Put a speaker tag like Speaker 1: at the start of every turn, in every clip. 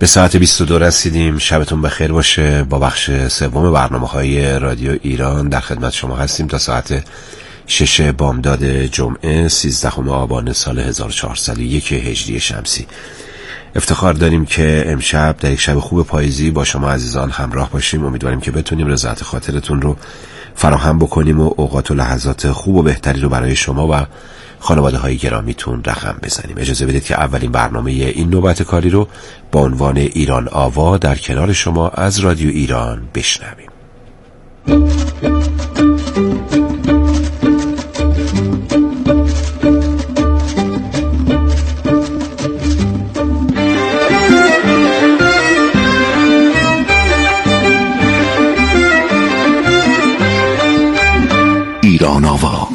Speaker 1: به ساعت 22 رسیدیم. شبتون بخیر باشه. با بخش سوم برنامه‌های رادیو ایران در خدمت شما هستیم تا ساعت 6 بامداد جمعه 13 آبان سال 1401 هجری شمسی. افتخار داریم که امشب در یک شب خوب پاییزی با شما عزیزان همراه باشیم. امیدواریم که بتونیم رضایت خاطرتون رو فراهم بکنیم و اوقات و لحظات خوب و بهتری رو برای شما و خانواده های گرامیتون رقم بزنیم. اجازه بدید که اولین برنامه این نوبت کاری رو با عنوان ایران آوا در کنار شما از رادیو ایران بشنویم.
Speaker 2: ایران آوا.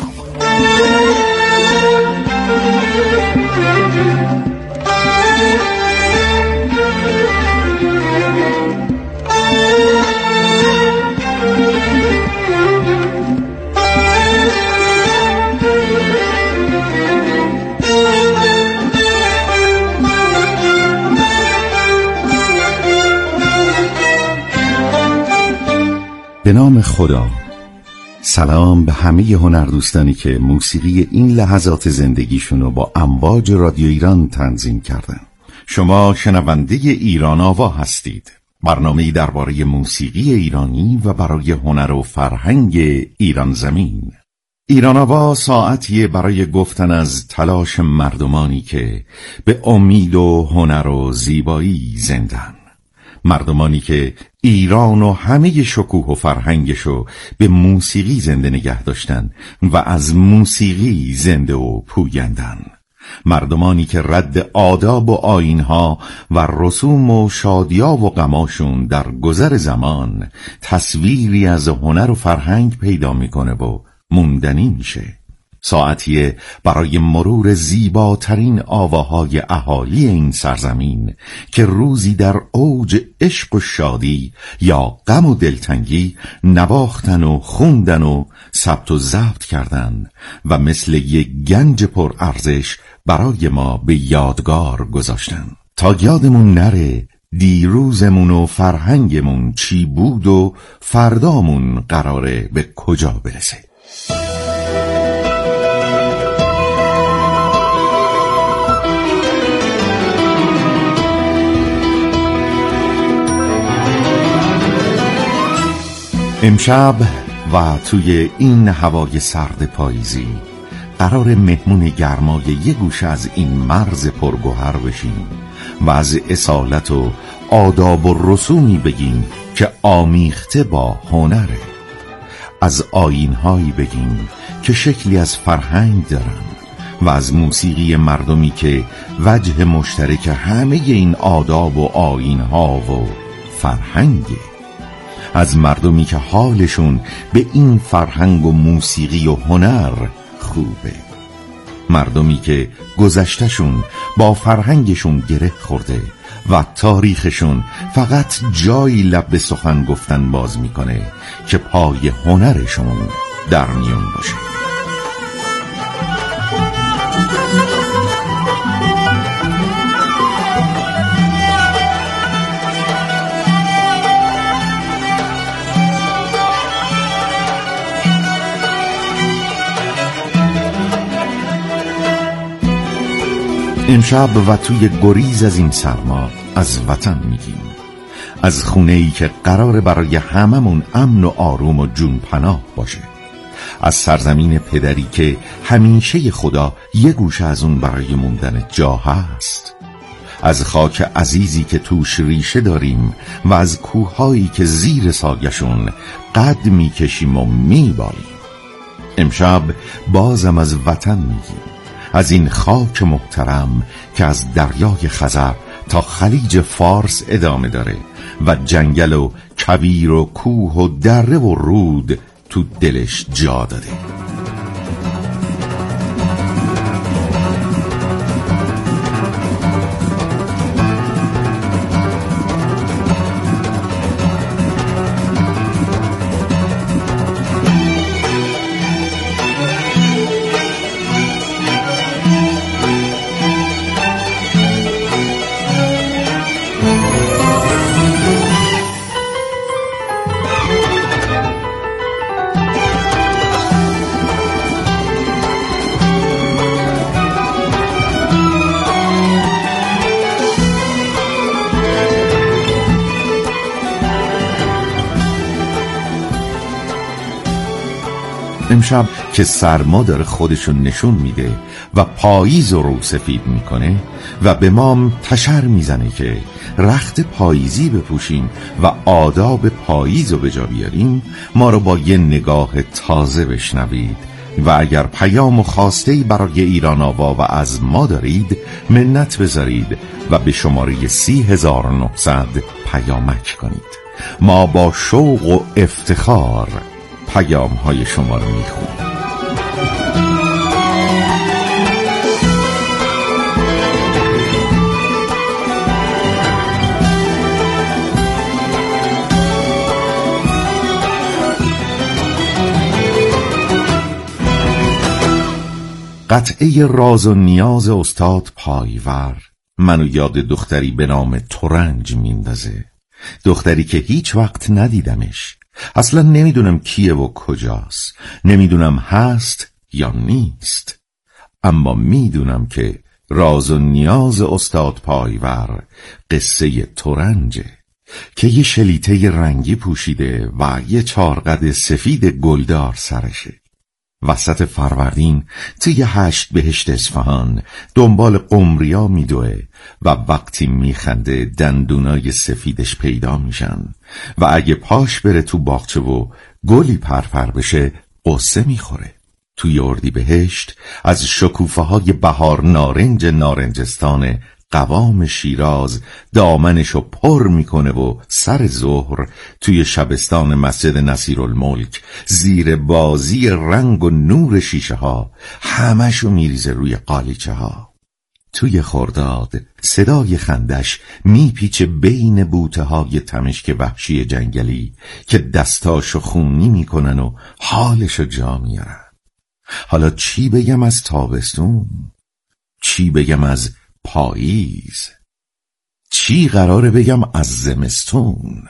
Speaker 2: به نام خدا. سلام به همه هنردوستانی که موسیقی این لحظات زندگیشون رو با امواج رادیو ایران تنظیم کردن. شما شنونده ایران آوا هستید، برنامه‌ای درباره موسیقی ایرانی و برای هنر و فرهنگ ایران زمین. ایران آوا ساعتیه برای گفتن از تلاش مردمانی که به امید و هنر و زیبایی زندن، مردمانی که ایران و همه شکوه و فرهنگشو به موسیقی زنده نگه داشتن و از موسیقی زنده و پویندن، مردمانی که رد آداب و آیینها و رسوم و شادیا و غماشون در گذر زمان تصویری از هنر و فرهنگ پیدا میکنه و موندنی میشه. ساعتیه برای مرور زیباترین آواهای اهالی این سرزمین که روزی در اوج عشق و شادی یا غم و دلتنگی نواختن و خوندن و ثبت و ضبط کردن و مثل یک گنج پر ارزش برای ما به یادگار گذاشتن تا یادمون نره دیروزمون و فرهنگمون چی بود و فردامون قراره به کجا برسه. امشب و توی این هوای سرد پاییزی قرار مهمون گرمای یه گوشه از این مرز پرگوهر بشیم و از اصالت و آداب و رسومی بگیم که آمیخته با هنره، از آیین‌هایی بگیم که شکلی از فرهنگ دارن و از موسیقی مردمی که وجه مشترک همه این آداب و آیین‌ها و فرهنگه، از مردمی که حالشون به این فرهنگ و موسیقی و هنر خوبه، مردمی که گذشتهشون با فرهنگشون گره خورده و تاریخشون فقط جایی لب به سخن گفتن باز میکنه که پای هنرشون در میون باشه. امشب و توی گریز از این سرما از وطن میگیم، از خونه‌ای که قراره برای هممون امن و آروم و جون پناه باشه، از سرزمین پدری که همیشه خدا یه گوشه از اون برای موندن جا هست، از خاک عزیزی که توش ریشه داریم و از کوههایی که زیر سایشون قد میکشیم و میبالیم. امشب بازم از وطن میگیم، از این خاک محترم که از دریای خزر تا خلیج فارس ادامه داره و جنگل و کویر و کوه و دره و رود تو دلش جا داده. امشب که سرما داره خودشون نشون میده و پاییز رو سفید میکنه و به ما تشر میزنه که رخت پاییزی بپوشیم و آداب پاییز رو به جا بیاریم، ما رو با یه نگاه تازه بشنوید و اگر پیام و خواسته برای ایران آوا و از ما دارید منت بذارید و به شماره 30900 پیامک کنید. ما با شوق و افتخار پیام های شما رو میخونیم. قطعه راز و نیاز استاد پایور منو یاد دختری به نام ترنج میندازه. دختری که هیچ وقت ندیدمش، اصلا نمیدونم کیه و کجاست، نمیدونم هست یا نیست، اما میدونم که راز و نیاز استاد پایور قصه ترنجه که یه شلیته رنگی پوشیده و یه چارقد سفید گلدار سرشه. وسط فروردین توی 8 بهشت اصفهان دنبال قمریا میدوه و وقتی میخنده دندونای سفیدش پیدا میشن و اگه پاش بره تو باغچه و گلی پرپر بشه قصه میخوره. توی اردیبهشت از شکوفه های بهار نارنج نارنجستان قوام شیراز دامنشو پر میکنه و سر ظهر توی شبستان مسجد نصیرالملک زیر بازی رنگ و نور شیشه ها همشو میریزه روی قالیچه ها. توی خرداد صدای خندش میپیچه بین بوته های تمشک وحشی جنگلی که دستاشو خونی میکنن و حالشو جا میارن. حالا چی بگم از تابستون؟ چی بگم از پاییز؟ چی قراره بگم از زمستون؟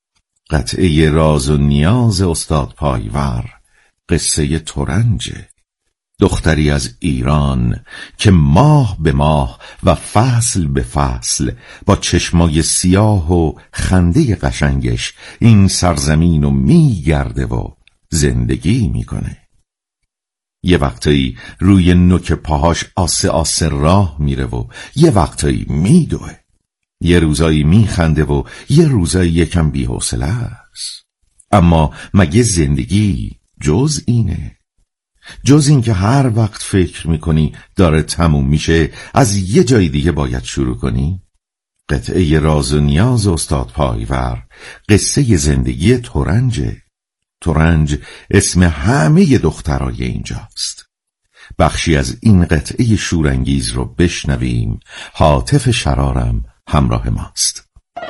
Speaker 2: قطعه راز و نیاز استاد پایور قصه ترنجه. دختری از ایران که ماه به ماه و فصل به فصل با چشمای سیاه و خنده قشنگش این سرزمین رو میگرده و زندگی میکنه. یه وقتایی روی نوک پاهاش آسه آسه راه میره و یه وقتایی میدوه. یه روزایی میخنده و یه روزایی یکم بی‌حوصله است. اما مگه زندگی جز اینه؟ جز این که هر وقت فکر میکنی داره تموم میشه از یه جای دیگه باید شروع کنی؟ قطعه راز و نیاز استاد پایور قصه زندگی ترنجه. ترنج اسم همه دخترای اینجاست. بخشی از این قطعه شورانگیز رو بشنویم. هاتف شرارم همراه ماست.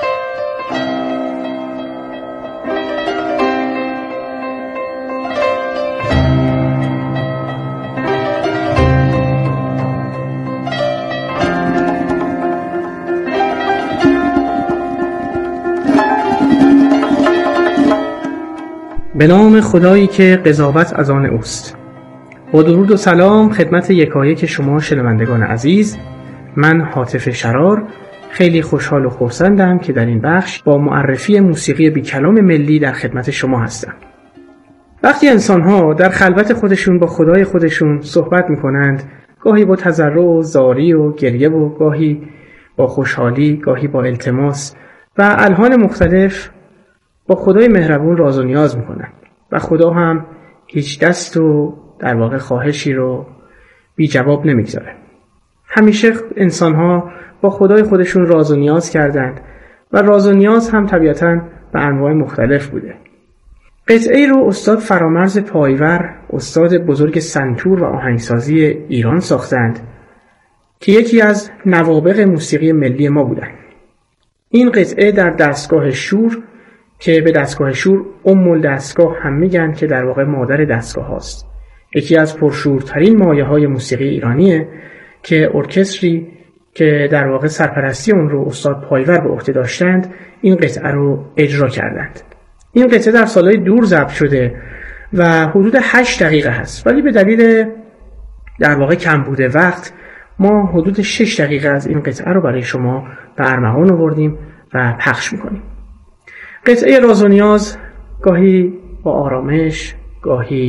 Speaker 3: به نام خدایی که قضاوت از آن اوست. با درود و سلام خدمت یکایک شما شنوندگان عزیز. من هاتف شرار خیلی خوشحال و خرسندم که در این بخش با معرفی موسیقی بی کلام ملی در خدمت شما هستم. وقتی انسان‌ها در خلوت خودشون با خدای خودشون صحبت می‌کنند، گاهی با تضرع و زاری و گریه و گاهی با خوشحالی، گاهی با التماس و الحان مختلف با خدای مهربون راز و نیاز میکنن و خدا هم هیچ دست و در واقع خواهشی رو بی جواب نمیگذاره. همیشه انسان‌ها با خدای خودشون راز و نیاز کردند و راز و نیاز هم طبیعتاً به انواع مختلف بوده. قطعه رو استاد فرامرز پایور، استاد بزرگ سنتور و آهنگسازی ایران ساختند که یکی از نوابغ موسیقی ملی ما بودند. این قطعه در دستگاه شور که به دستگاه شور دستگاه هم میگن که در واقع مادر دستگاه هاست، یکی از پرشورترین مایه های موسیقی ایرانیه که ارکستری که در واقع سرپرستی اون رو استاد پایور به عهده داشتند این قطعه رو اجرا کردند. این قطعه در سالهای دور ضبط شده و حدود 8 دقیقه هست، ولی به دلیل در واقع کم بوده وقت ما حدود 6 دقیقه از این قطعه رو برای شما به ارمغان آوردیم و پخش میکنیم. قطعه راز و نیاز گاهی با آرامش، گاهی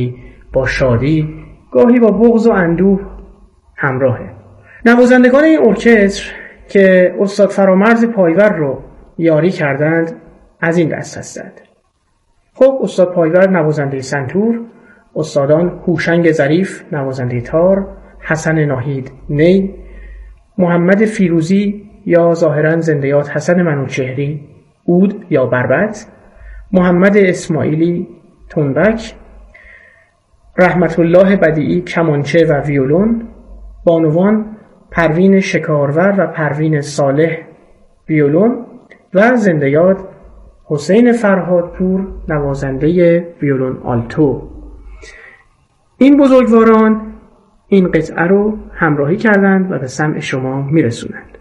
Speaker 3: با شادی، گاهی با بغض و اندوه همراهه. نوازندگان این ارکستر که استاد فرامرز پایور رو یاری کردند از این دست هستند. خب استاد پایور نوازنده سنتور، استادان هوشنگ ظریف نوازنده تار، حسن ناهید نی، محمد فیروزی یا ظاهرا زنده‌یاد حسن منوچهری عود یا بربط، محمد اسماعیلی تنبک، رحمت الله بدیعی کمانچه و ویولون، بانوان پروین شکارور و پروین صالح ویولون و زنده‌یاد حسین فرهادپور نوازنده ویولون آلتو. این بزرگواران این قطعه رو همراهی کردند و به سمع شما میرسونند.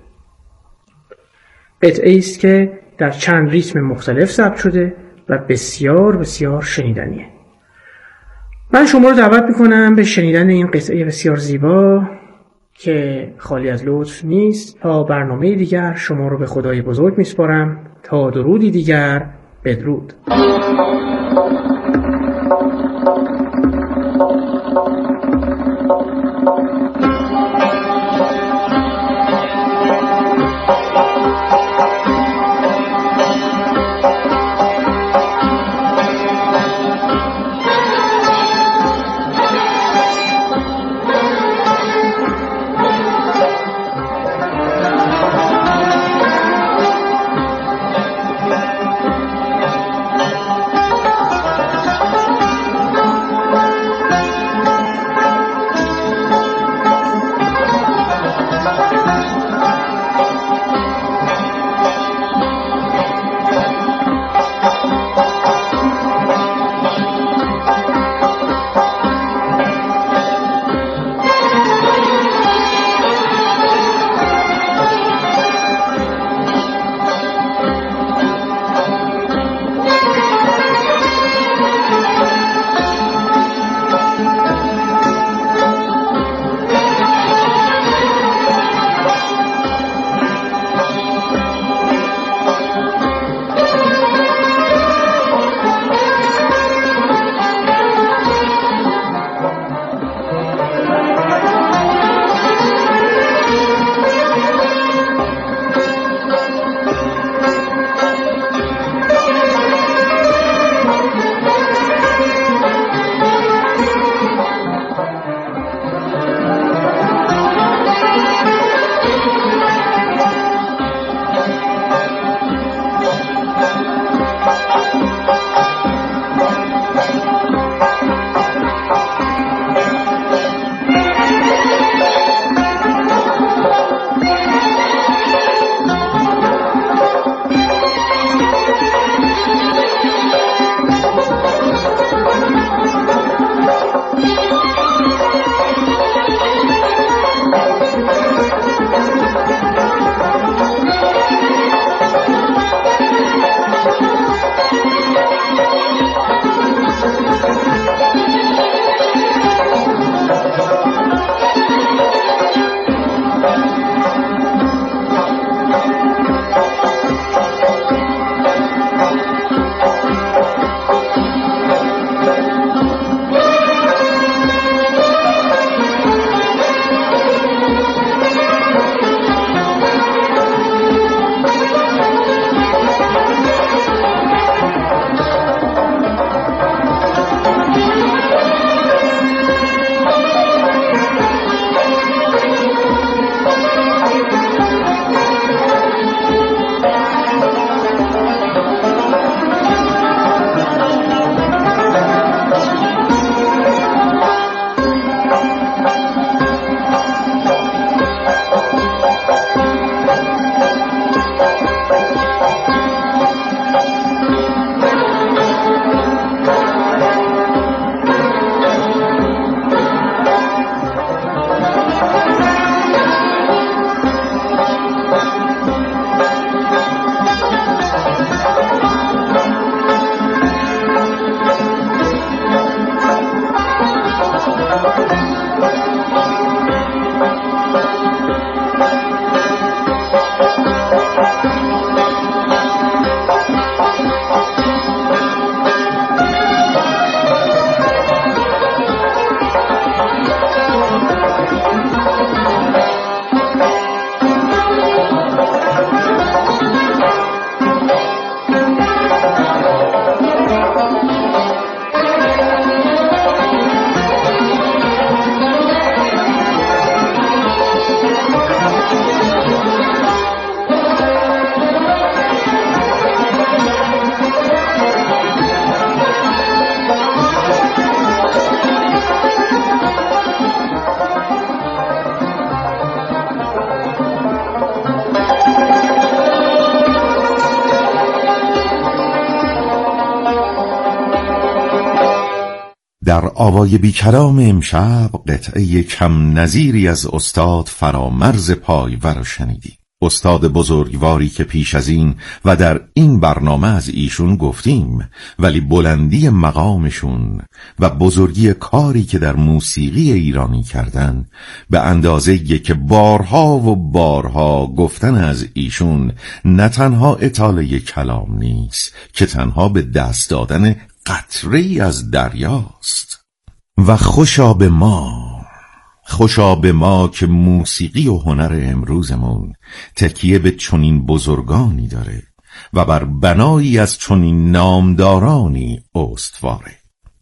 Speaker 3: قطعه است که در چند ریتم مختلف ضبط شده و بسیار بسیار شنیدنیه. من شما رو دعوت میکنم به شنیدن این قطعه بسیار زیبا که خالی از لطف نیست. تا برنامه دیگر شما رو به خدای بزرگ میسپارم. تا درودی دیگر، بدرود.
Speaker 2: در آوای بی کلام امشب قطعه کم نظیری از استاد فرامرز پایور رو شنیدیم. استاد بزرگواری که پیش از این و در این برنامه از ایشون گفتیم، ولی بلندی مقامشون و بزرگی کاری که در موسیقی ایرانی کردن به اندازه‌ای که بارها و بارها گفتن از ایشون نه تنها اطاله کلام نیست که تنها به دست دادن قطره‌ای از دریاست. و خوشا به ما که موسیقی و هنر امروزمون تکیه به چنین بزرگانی داره و بر بنایی از چنین نامدارانی استواره.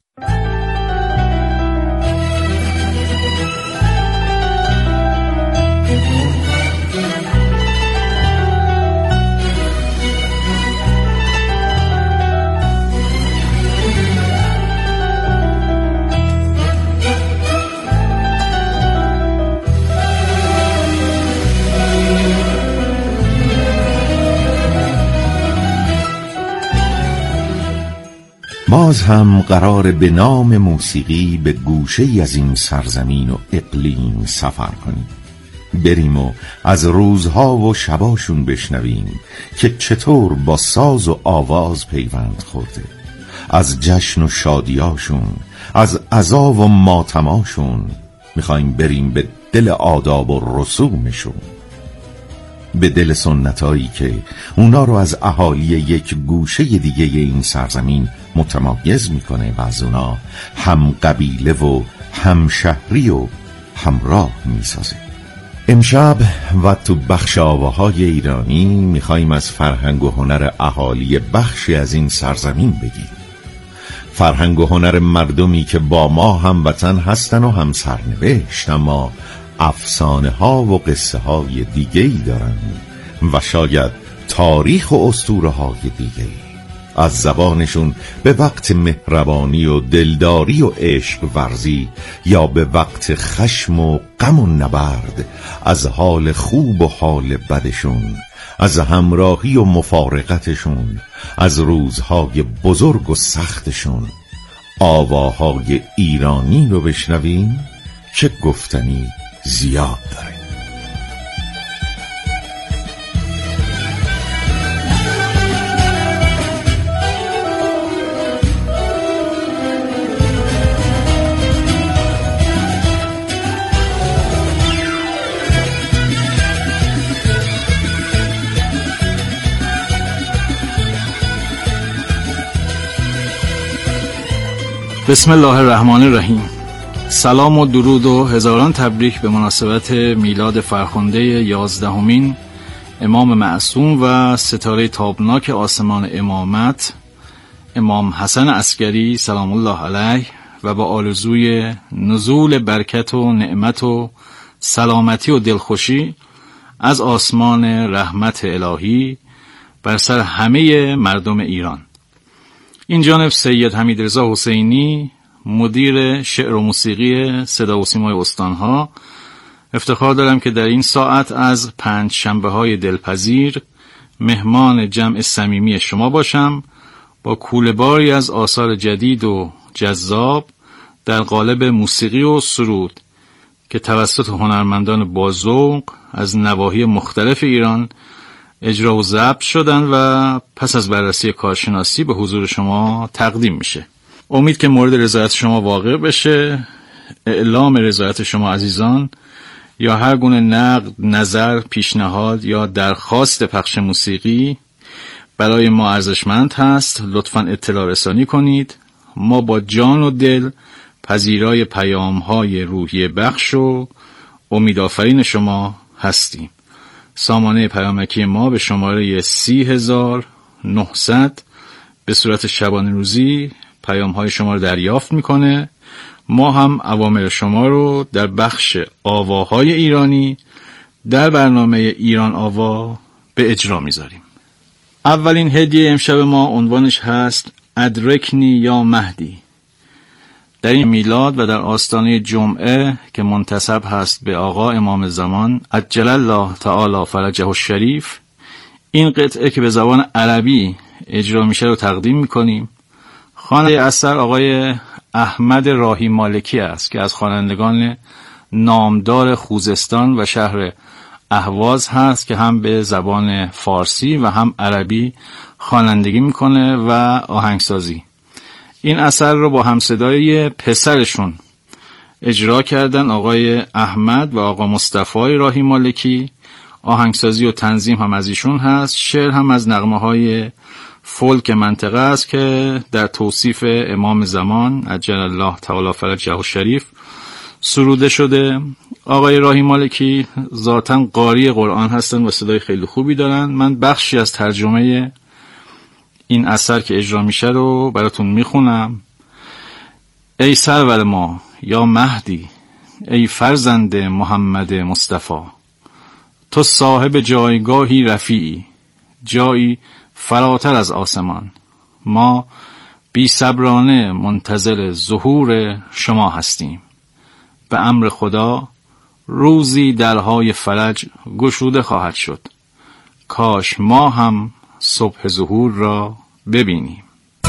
Speaker 2: باز هم قرار به نام موسیقی به گوشه‌ای از این سرزمین و اقلیم سفر کنیم، بریم و از روزها و شباشون بشنویم که چطور با ساز و آواز پیوند خورده، از جشن و شادیاشون، از عزا و ماتماشون. میخوایم بریم به دل آداب و رسومشون، به دل سنتایی که اونا رو از اهالی یک گوشه دیگه این سرزمین متمایز میکنه و از اونا هم قبیله و هم شهری و همراه میسازه. امشب و تو بخش آواهای ایرانی میخوایم از فرهنگ و هنر اهالی بخشی از این سرزمین بگیم. فرهنگ و هنر مردمی که با ما هموطن هستن و هم سرنوشت، اما افسانه ها و قصه های دیگه‌ای دارن و شاید تاریخ و اسطوره های دیگه‌ای. از زبانشون به وقت مهربانی و دلداری و عشق ورزی یا به وقت خشم و غم و نبرد از حال خوب و حال بدشون، از همراهی و مفارقتشون، از روزهای بزرگ و سختشون آواهای ایرانی رو بشنویم که گفتنی زیاد داره.
Speaker 4: بسم الله الرحمن الرحیم. سلام و درود و هزاران تبریک به مناسبت میلاد فرخنده 11مین امام معصوم و ستاره تابناک آسمان امامت امام حسن عسکری سلام الله علیه و با آرزوی نزول برکت و نعمت و سلامتی و دلخوشی از آسمان رحمت الهی بر سر همه مردم ایران. این جانب سید حمیدرضا حسینی، مدیر شعر و موسیقی صدا و سیمای استانها، افتخار دارم که در این ساعت از پنج شنبه های دلپذیر مهمان جمع صمیمی شما باشم با کوله‌باری از آثار جدید و جذاب در قالب موسیقی و سرود که توسط هنرمندان باذوق از نواحی مختلف ایران اجرا و ضبط شدن و پس از بررسی کارشناسی به حضور شما تقدیم میشه. امید که مورد رضایت شما واقع بشه. اعلام رضایت شما عزیزان یا هر گونه نقد، نظر، پیشنهاد یا درخواست پخش موسیقی برای ما ارزشمند هست. لطفاً اطلاع رسانی کنید. ما با جان و دل پذیرای پیام‌های روحی بخش و امیدآفرین شما هستیم. سامانه پیامکی ما به شماره 30900 به صورت شبانه روزی پیام‌های شما رو دریافت میکنه. ما هم اوامر شما رو در بخش آواهای ایرانی در برنامه ایران آوا به اجرا میذاریم. اولین هدیه امشب ما عنوانش هست ادرکنی یا مهدی. در این میلاد و در آستانه جمعه که منتسب هست به آقا امام زمان عجل الله تعالی فرجه الشریف، این قطعه که به زبان عربی اجرا میشه رو تقدیم میکنیم. خواننده اثر آقای احمد راهی مالکی است که از خوانندگان نامدار خوزستان و شهر اهواز هست که هم به زبان فارسی و هم عربی خوانندگی میکنه و آهنگسازی. این اثر رو با همصدای پسرشون اجرا کردن، آقای احمد و آقا مصطفی راهی مالکی. آهنگسازی و تنظیم هم از ایشون هست. شعر هم از نغمه‌های فولک منطقه است که در توصیف امام زمان عجل الله تعالی فرجه الشریف سروده شده. آقای راهی مالکی ذاتاً قاری قرآن هستن و صدای خیلی خوبی دارن. من بخشی از ترجمه این اثر که اجرا میشه رو براتون میخونم. ای سرور ما یا مهدی، ای فرزند محمد مصطفی، تو صاحب جایگاهی رفیعی، جایی فراتر از آسمان. ما بی صبرانه منتظر ظهور شما هستیم. به امر خدا روزی درهای فرج گشوده خواهد شد. کاش ما هم صبح ظهور را ببینیم.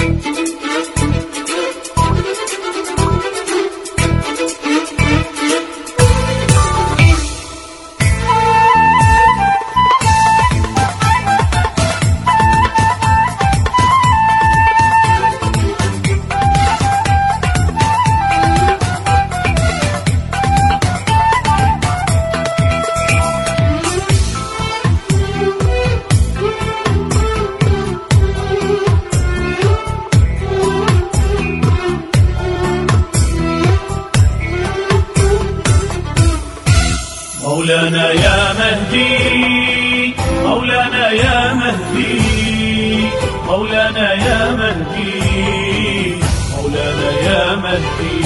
Speaker 5: مولانا يا مهدي، مولانا يا مهدي، مولانا يا مهدي، مولانا يا مهدي،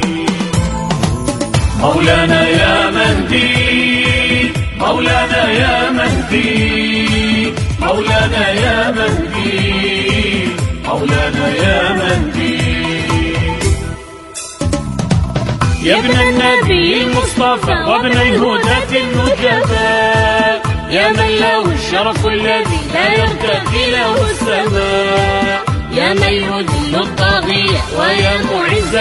Speaker 5: مولانا يا مهدي، مولانا يا مهدي، مولانا يا مهدي، مولانا يا مهدي. يا ابن النبي المصطفى وابن الهداة النجباء، يا من له الشرف الذي لا يرتقي له السماء، يا من يذل الطاغية ويا معز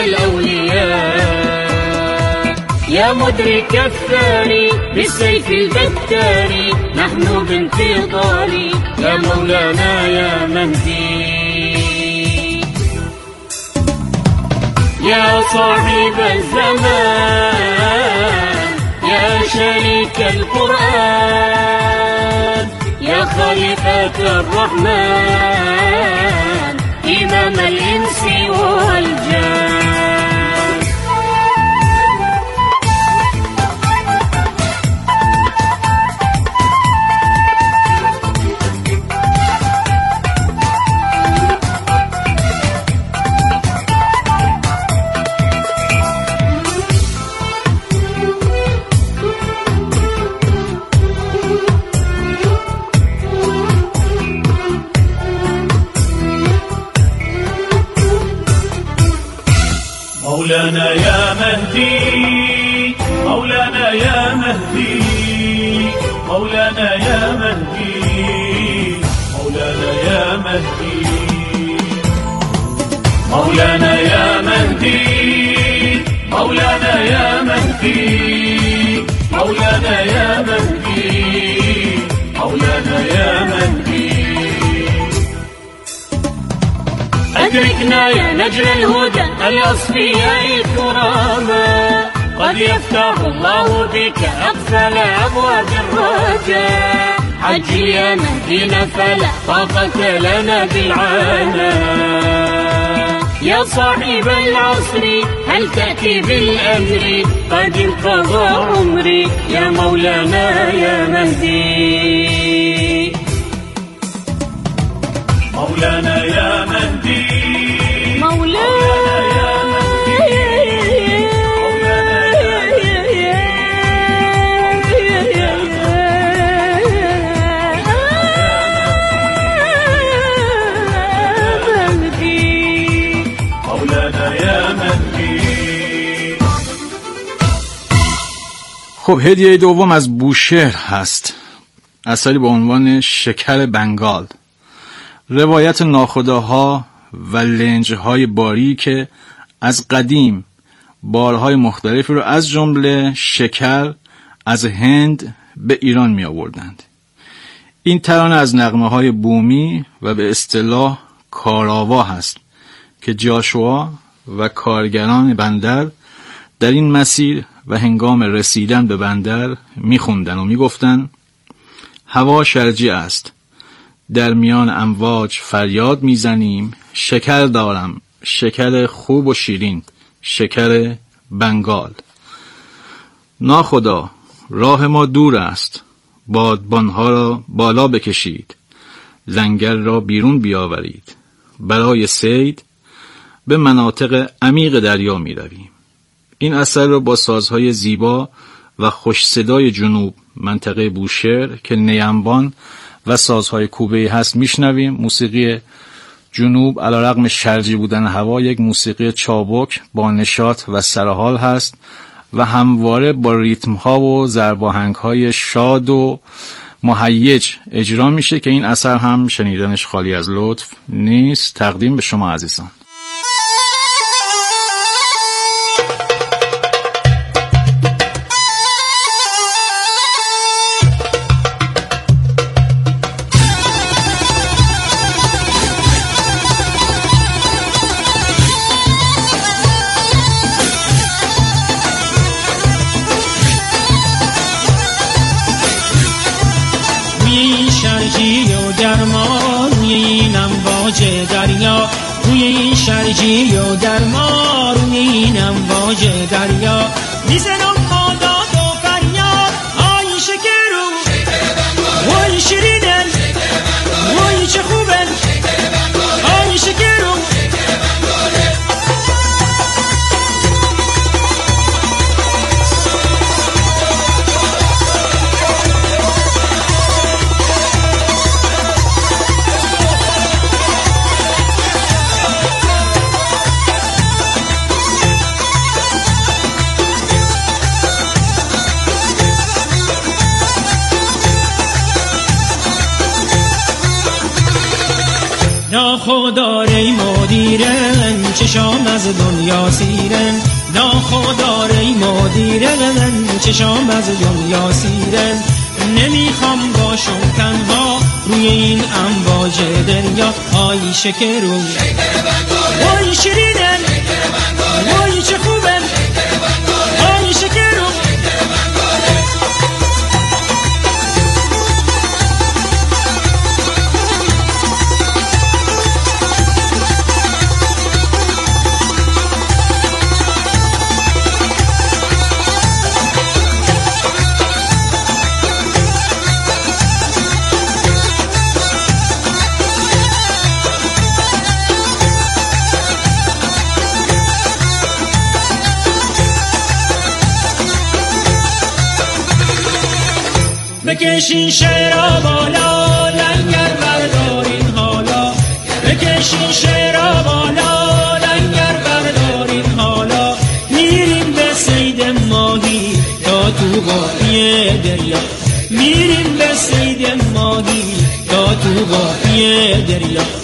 Speaker 5: الأولياء، يا مدرك الثاني بالسيف البتاري، نحن بانتظار يا مولانا يا مهدي. يا صاحب الزمان، يا شريك القرآن، يا خليفة الرحمن، إمام الإنس والجان. مولانا يا مهدي، مولانا يا مهدي، مولانا يا مهدي، مولانا يا مهدي، مولانا يا مهدي، مولانا يا مهدي، مولانا يا مهدي، مولانا يا مهدي. أدركنا يا نجل الهدى الأصفياء الكراما، قد يفتح الله بك أقفل أبواب الرجاء، عجل يا مهدينا فلا طاقة لنا بالعانا. يا صاحب العصر هل تأتي بالأمر، قد انقضى عمري يا مولانا يا مهدي. مولانا يا مهدي، مولانا يا مهدي، مولانا يا مهدي، مولانا يا مهدي.
Speaker 4: خب هدیه دوم از بوشهر هست، اثری با عنوان شکر بنگال. روایت ناخداها و لنجهای باری که از قدیم بارهای مختلفی رو از جمله شکر از هند به ایران می آوردند. این ترانه از نغمه‌های بومی و به اصطلاح کاراوا هست که جاشوا و کارگران بندر در این مسیر و هنگام رسیدن به بندر می‌خوندن و می‌گفتن: هوا شرجی است، در میان امواج فریاد میزنیم، شکر دارم، شکر خوب و شیرین، شکر بنگال. ناخدا راه ما دور است، بادبانها را بالا بکشید، لنگر را بیرون بیاورید، برای صید به مناطق عمیق دریا می رویم. این اثر را با سازهای زیبا و خوش صدای جنوب منطقه بوشهر که نیمبان و سازهای کوبه‌ای هست میشنویم. موسیقی جنوب علیرغم شرجی بودن هوا یک موسیقی چابک با نشاط و سرحال هست و همواره با ریتم ها و ضرب آهنگ های شاد و مهیج اجرا میشه که این اثر هم شنیدنش خالی از لطف نیست. تقدیم به شما عزیزان.
Speaker 5: دریا روی این شرجی و گرما، روی این امواج دریا میزنم ماداد و فریاد، آی شکرو وای شیرینن وای چه خوبن، آی شکرو ناخداره مدیرن چشام از دنیا سیرن، ناخداره مدیرن چشام از دنیا سیرن، نمیخوام باشم تنها روی این امواج دریا، آی شکرو وای شیرینن وای چه خوبن، آی شکرو بکشین شعرها بالا، لنگر بردارین حالا، بکشین شعرها بالا، لنگر بردارین حالا، میریم به صید ماهی تا تو قاعی دریا، میریم به صید ماهی تا تو قاعی دریا.